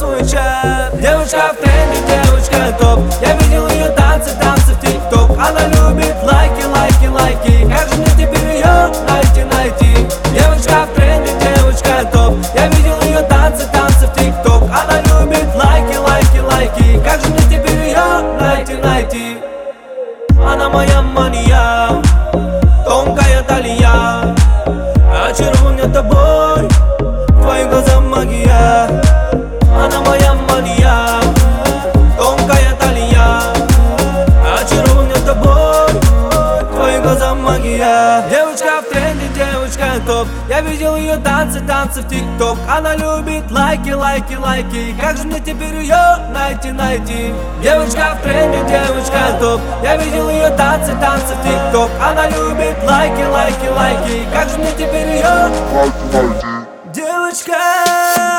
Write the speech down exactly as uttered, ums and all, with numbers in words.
свой чат. Девочка в тренде, девочка топ. Я видел ее танцы, танцы в тик-ток. Она любит лайки, лайки, лайки. Как же мне теперь ее найти, найти? Девочка в тренде, девочка топ. Я видел ее танцы, танцы в тик-ток. Она любит лайки, лайки, лайки. Как же мне теперь ее найти, найти? Она моя мания, тонкая талия. Очарован тобой, в твоих глазах магия. Она моя мания, тонкая талия. Очарован тобой, в твоих глазах магия. Девочка в тренде, девочка топ. Я видел ее танцы, танцы в тик-ток. Она любит лайки, лайки, лайки. Как же мне теперь ее найти, найти? Девочка в тренде, девочка топ. Я видел ее танцы, танцы в тик-ток. Она любит лайки, лайки, лайки. Как же мне теперь ее Лайки, лайки. девочка?